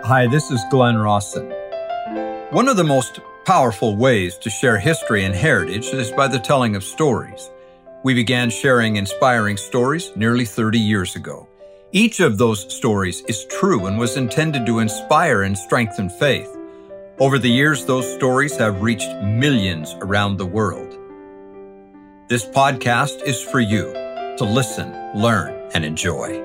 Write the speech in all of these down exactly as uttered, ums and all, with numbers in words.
Hi, this is Glenn Rawson. One of the most powerful ways to share history and heritage is by the telling of stories. We began sharing inspiring stories nearly thirty years ago. Each of those stories is true and was intended to inspire and strengthen faith. Over the years, those stories have reached millions around the world. This podcast is for you to listen, learn, and enjoy.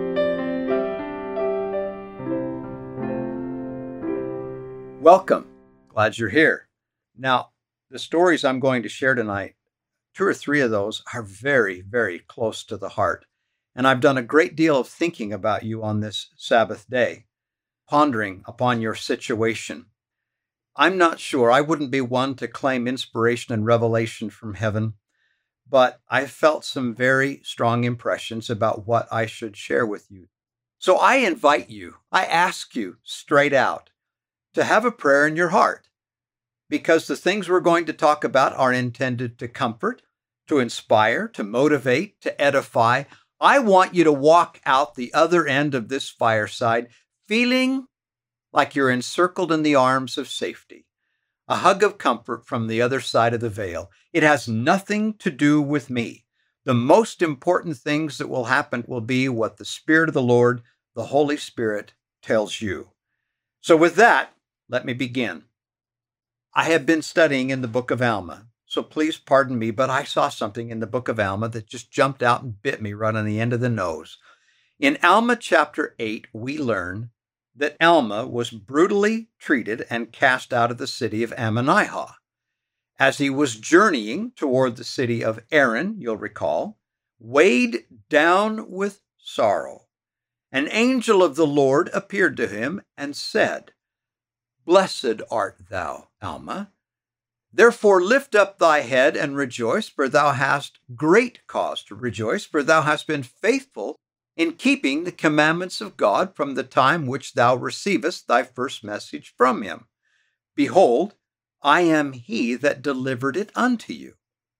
Welcome. Glad you're here. Now, the stories I'm going to share tonight, two or three of those are very, very close to the heart. And I've done a great deal of thinking about you on this Sabbath day, pondering upon your situation. I'm not sure. I wouldn't be one to claim inspiration and revelation from heaven, but I felt some very strong impressions about what I should share with you. So I invite you, I ask you straight out, to have a prayer in your heart, because the things we're going to talk about are intended to comfort, to inspire, to motivate, to edify. I want you to walk out the other end of this fireside feeling like you're encircled in the arms of safety, a hug of comfort from the other side of the veil. It has nothing to do with me. The most important things that will happen will be what the Spirit of the Lord, the Holy Spirit, tells you. So with that, let me begin. I have been studying in the book of Alma, so please pardon me, but I saw something in the book of Alma that just jumped out and bit me right on the end of the nose. In Alma chapter eight, we learn that Alma was brutally treated and cast out of the city of Ammonihah. As he was journeying toward the city of Aaron, you'll recall, weighed down with sorrow, an angel of the Lord appeared to him and said, "Blessed art thou, Alma. Therefore lift up thy head and rejoice, for thou hast great cause to rejoice, for thou hast been faithful in keeping the commandments of God from the time which thou receivest thy first message from him. Behold, I am he that delivered it unto you."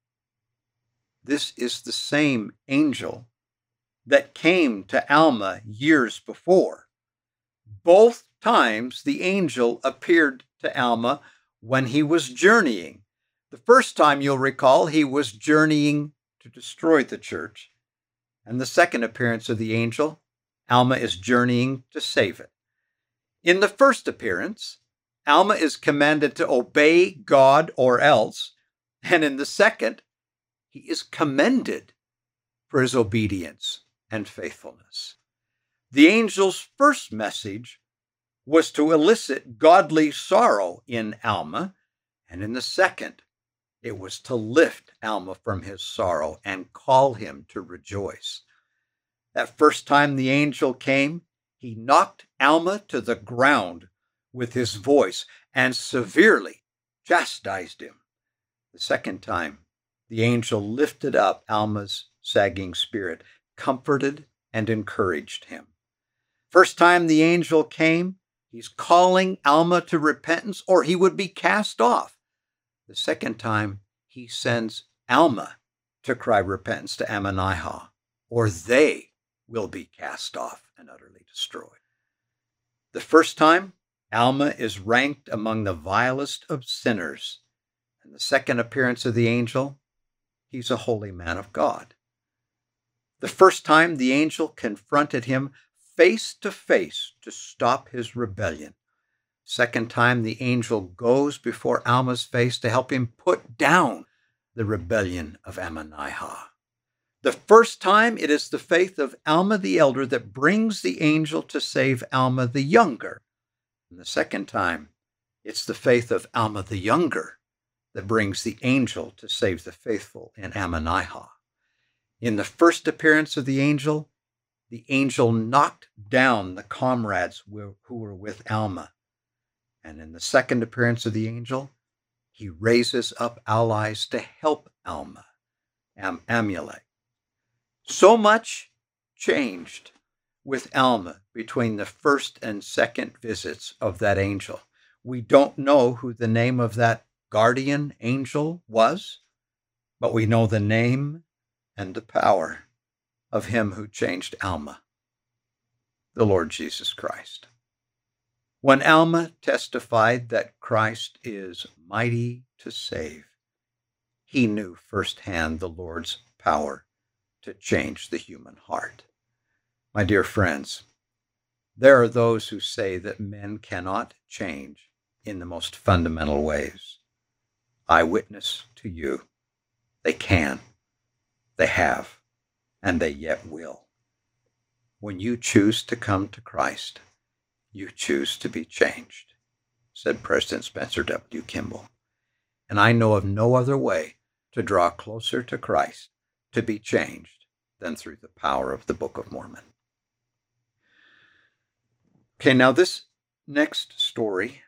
This is the same angel that came to Alma years before. Both times the angel appeared to Alma when he was journeying. The first time, you'll recall, he was journeying to destroy the church. And the second appearance of the angel, Alma is journeying to save it. In the first appearance, Alma is commanded to obey God or else. And in the second, he is commended for his obedience and faithfulness. The angel's first message was to elicit godly sorrow in Alma, and in the second, it was to lift Alma from his sorrow and call him to rejoice. That first time the angel came, he knocked Alma to the ground with his voice and severely chastised him. The second time, the angel lifted up Alma's sagging spirit, comforted and encouraged him. First time the angel came, he's calling Alma to repentance, or he would be cast off. The second time, he sends Alma to cry repentance to Ammonihah, or they will be cast off and utterly destroyed. The first time, Alma is ranked among the vilest of sinners. And the second appearance of the angel, he's a holy man of God. The first time, the angel confronted him face to face to stop his rebellion. Second time, the angel goes before Alma's face to help him put down the rebellion of Ammonihah. The first time, it is the faith of Alma the elder that brings the angel to save Alma the younger. And the second time, it's the faith of Alma the younger that brings the angel to save the faithful in Ammonihah. In the first appearance of the angel, the angel knocked down the comrades who were with Alma. And in the second appearance of the angel, he raises up allies to help Alma, Am- Amulek. So much changed with Alma between the first and second visits of that angel. We don't know who the name of that guardian angel was, but we know the name and the power of him who changed Alma, the Lord Jesus Christ. When Alma testified that Christ is mighty to save, he knew firsthand the Lord's power to change the human heart. My dear friends, there are those who say that men cannot change in the most fundamental ways. I witness to you, they can, they have, and they yet will. When you choose to come to Christ, you choose to be changed, said President Spencer W. Kimball. And I know of no other way to draw closer to Christ, to be changed, than through the power of the Book of Mormon. Okay, now this next story.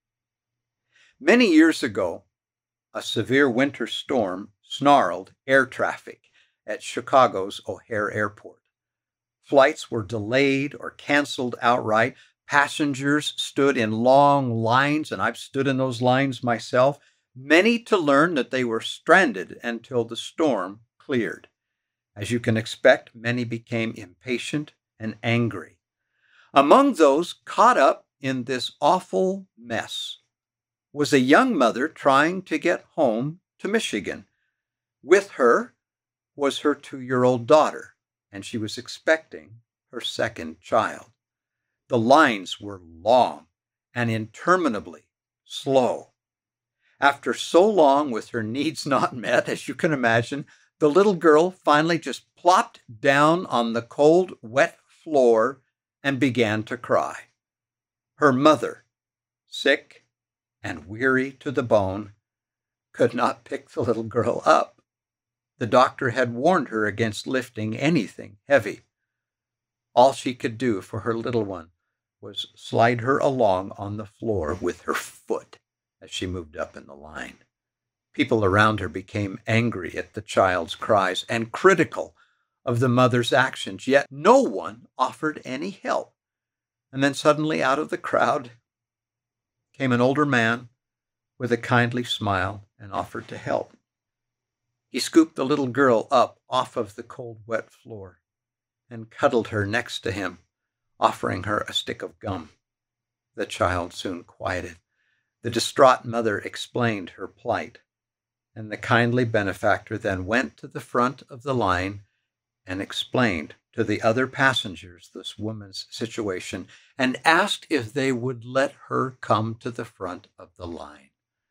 Many years ago, a severe winter storm snarled air traffic at Chicago's O'Hare Airport. Flights were delayed or canceled outright. Passengers stood in long lines, and I've stood in those lines myself, many to learn that they were stranded until the storm cleared. As you can expect, many became impatient and angry. Among those caught up in this awful mess was a young mother trying to get home to Michigan. With her was her two-year-old daughter, and she was expecting her second child. The lines were long and interminably slow. After so long with her needs not met, as you can imagine, the little girl finally just plopped down on the cold, wet floor and began to cry. Her mother, sick and weary to the bone, could not pick the little girl up. The doctor had warned her against lifting anything heavy. All she could do for her little one was slide her along on the floor with her foot as she moved up in the line. People around her became angry at the child's cries and critical of the mother's actions, yet no one offered any help. And then suddenly out of the crowd came an older man with a kindly smile and offered to help. He scooped the little girl up off of the cold, wet floor and cuddled her next to him, offering her a stick of gum. The child soon quieted. The distraught mother explained her plight, and the kindly benefactor then went to the front of the line and explained to the other passengers this woman's situation and asked if they would let her come to the front of the line.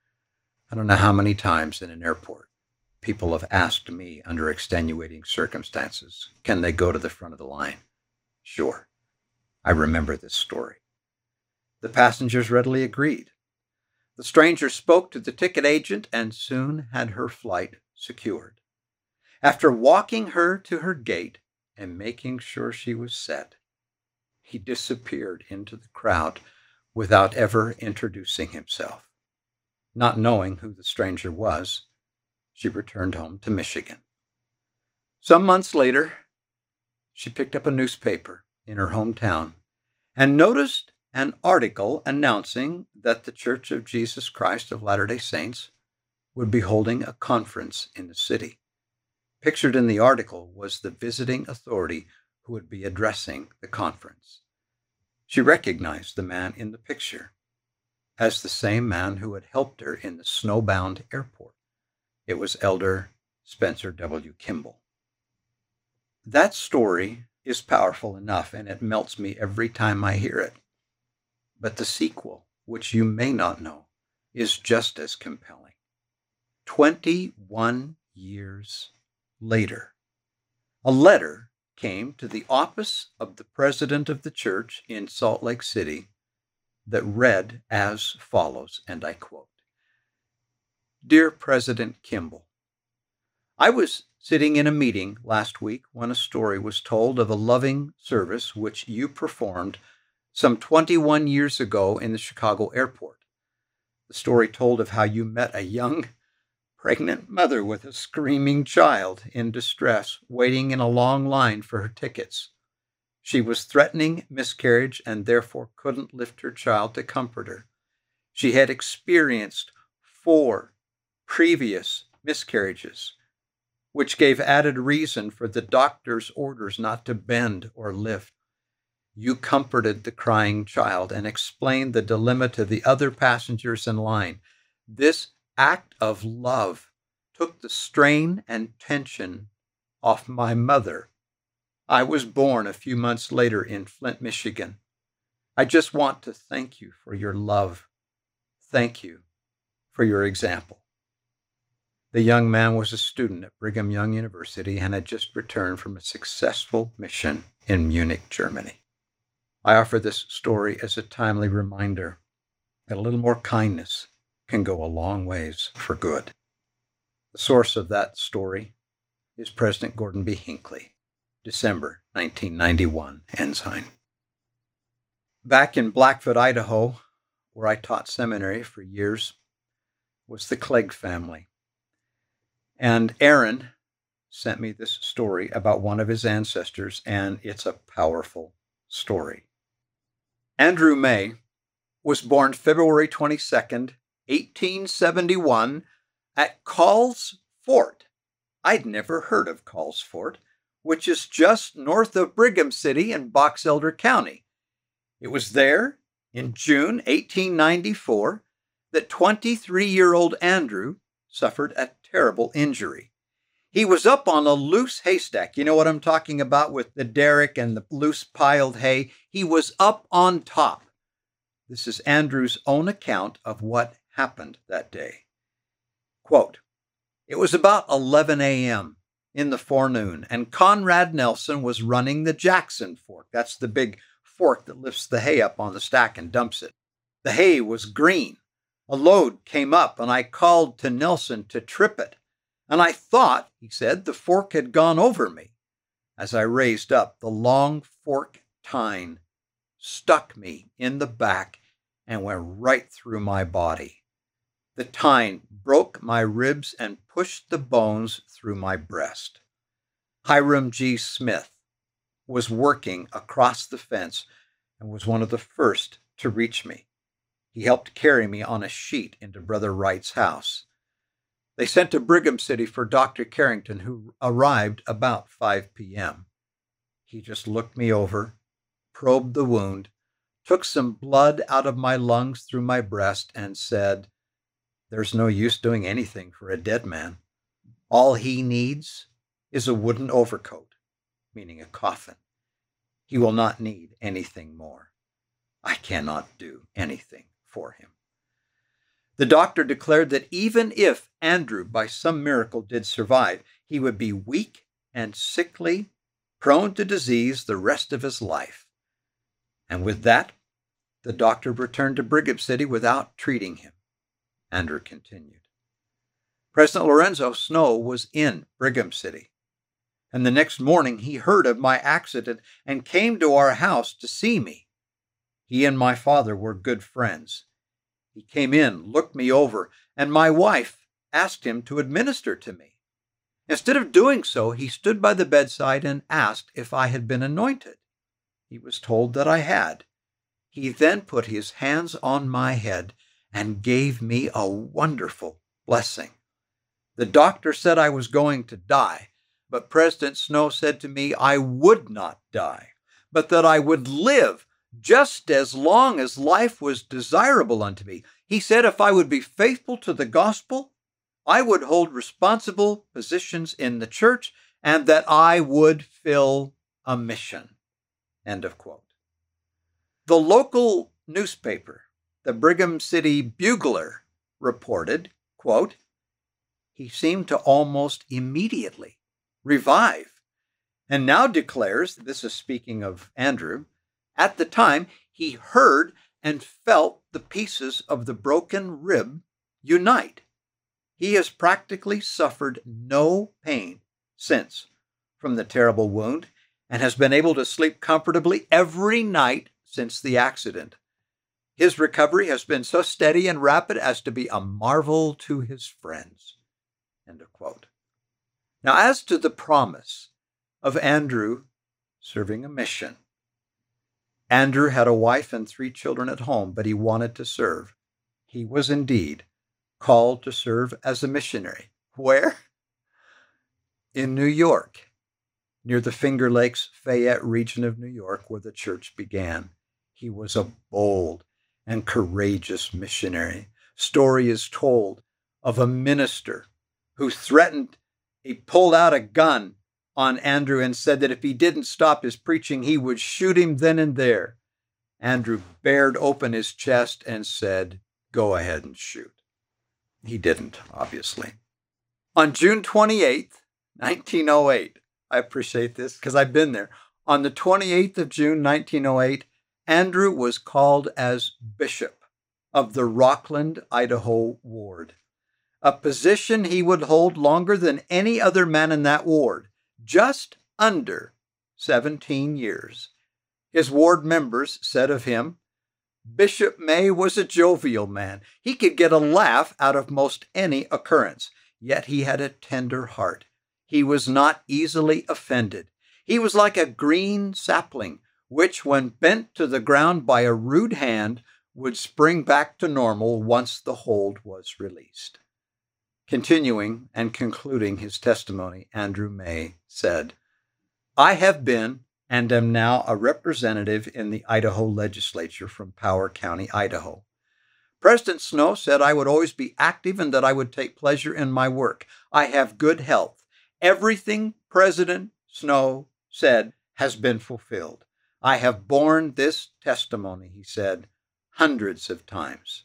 I don't know how many times in an airport people have asked me under extenuating circumstances, can they go to the front of the line? Sure. I remember this story. The passengers readily agreed. The stranger spoke to the ticket agent and soon had her flight secured. After walking her to her gate and making sure she was set, he disappeared into the crowd without ever introducing himself. Not knowing who the stranger was, she returned home to Michigan. Some months later, she picked up a newspaper in her hometown and noticed an article announcing that the Church of Jesus Christ of Latter-day Saints would be holding a conference in the city. Pictured in the article was the visiting authority who would be addressing the conference. She recognized the man in the picture as the same man who had helped her in the snowbound airport. It was Elder Spencer W. Kimball. That story is powerful enough, and it melts me every time I hear it. But the sequel, which you may not know, is just as compelling. Twenty-one years later, a letter came to the office of the president of the church in Salt Lake City that read as follows, and I quote, "Dear President Kimball, I was sitting in a meeting last week when a story was told of a loving service which you performed some twenty-one years ago in the Chicago airport. The story told of how you met a young pregnant mother with a screaming child in distress, waiting in a long line for her tickets. She was threatening miscarriage and therefore couldn't lift her child to comfort her. She had experienced four previous miscarriages, which gave added reason for the doctor's orders not to bend or lift. You comforted the crying child and explained the dilemma to the other passengers in line. This act of love took the strain and tension off my mother. I was born a few months later in Flint, Michigan. I just want to thank you for your love. Thank you for your example. The young man was a student at Brigham Young University and had just returned from a successful mission in Munich, Germany. I offer this story as a timely reminder that a little more kindness can go a long ways for good. The source of that story is President Gordon B. Hinckley, December nineteen ninety-one, Ensign. Back in Blackfoot, Idaho, where I taught seminary for years, was the Clegg family. And Aaron sent me this story about one of his ancestors, and it's a powerful story. Andrew May was born February twenty-second, eighteen seventy-one, at Call's Fort. I'd never heard of Call's Fort, which is just north of Brigham City in Box Elder County. It was there in June eighteen ninety-four that twenty-three-year-old Andrew suffered a terrible injury. He was up on a loose haystack. You know what I'm talking about with the derrick and the loose piled hay? He was up on top. This is Andrew's own account of what happened that day. Quote, "It was about eleven a.m. in the forenoon, and Conrad Nelson was running the Jackson fork. That's the big fork that lifts the hay up on the stack and dumps it. The hay was green. A load came up, and I called to Nelson to trip it. And I thought," he said, "the fork had gone over me. As I raised up, the long fork tine stuck me in the back and went right through my body. The tine broke my ribs and pushed the bones through my breast. Hiram G. Smith was working across the fence and was one of the first to reach me. He helped carry me on a sheet into Brother Wright's house. They sent to Brigham City for Doctor Carrington, who arrived about five p.m. He just looked me over, probed the wound, took some blood out of my lungs through my breast, and said, 'There's no use doing anything for a dead man. All he needs is a wooden overcoat,' meaning a coffin. 'He will not need anything more. I cannot do anything for him.' The doctor declared that even if Andrew, by some miracle, did survive, he would be weak and sickly, prone to disease the rest of his life. And with that, the doctor returned to Brigham City without treating him." Andrew continued. President Lorenzo Snow was in Brigham City, and the next morning he heard of my accident and came to our house to see me. He and my father were good friends. He came in, looked me over, and my wife asked him to administer to me. Instead of doing so, he stood by the bedside and asked if I had been anointed. He was told that I had. He then put his hands on my head and gave me a wonderful blessing. The doctor said I was going to die, but President Snow said to me I would not die, but that I would live just as long as life was desirable unto me. He said if I would be faithful to the gospel, I would hold responsible positions in the church and that I would fill a mission. End of quote. The local newspaper, the Brigham City Bugler, reported, quote, "He seemed to almost immediately revive, and now declares," this is speaking of Andrew, "at the time he heard and felt the pieces of the broken rib unite. He has practically suffered no pain since from the terrible wound and has been able to sleep comfortably every night since the accident. His recovery has been so steady and rapid as to be a marvel to his friends." End of quote. Now, as to the promise of Andrew serving a mission, Andrew had a wife and three children at home, but he wanted to serve. He was indeed called to serve as a missionary. Where? In New York. near the Finger Lakes, Fayette region of New York, where the church began. He was a bold and courageous missionary. Story is told of a minister who threatened, he pulled out a gun on Andrew and said that if he didn't stop his preaching, he would shoot him then and there. Andrew bared open his chest and said, "Go ahead and shoot." He didn't, obviously. On June twenty-eighth, nineteen oh eight, I appreciate this because I've been there. On the twenty-eighth of June, nineteen oh eight, Andrew was called as bishop of the Rockland, Idaho ward, a position he would hold longer than any other man in that ward, just under seventeen years. His ward members said of him, Bishop May was a jovial man. He could get a laugh out of most any occurrence, yet he had a tender heart. He was not easily offended. He was like a green sapling, which, when bent to the ground by a rude hand, would spring back to normal once the hold was released. Continuing and concluding his testimony, Andrew May said, I have been and am now a representative in the Idaho legislature from Power County, Idaho. President Snow said I would always be active and that I would take pleasure in my work. I have good health. Everything President Snow said has been fulfilled. I have borne this testimony, he said, hundreds of times.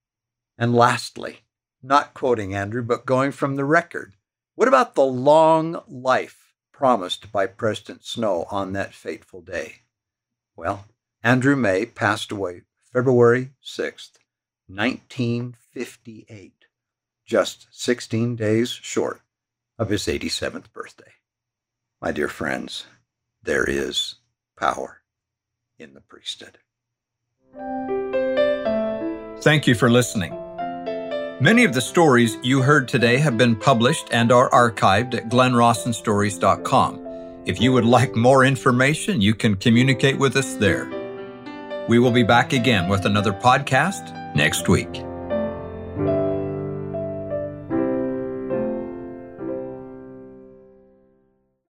And lastly, not quoting Andrew, but going from the record, what about the long life promised by President Snow on that fateful day? Well, Andrew May passed away February sixth, nineteen fifty-eight, just sixteen days short of his eighty-seventh birthday. My dear friends, there is power in the priesthood. Thank you for listening. Many of the stories you heard today have been published and are archived at glen rawson stories dot com. If you would like more information, you can communicate with us there. We will be back again with another podcast next week.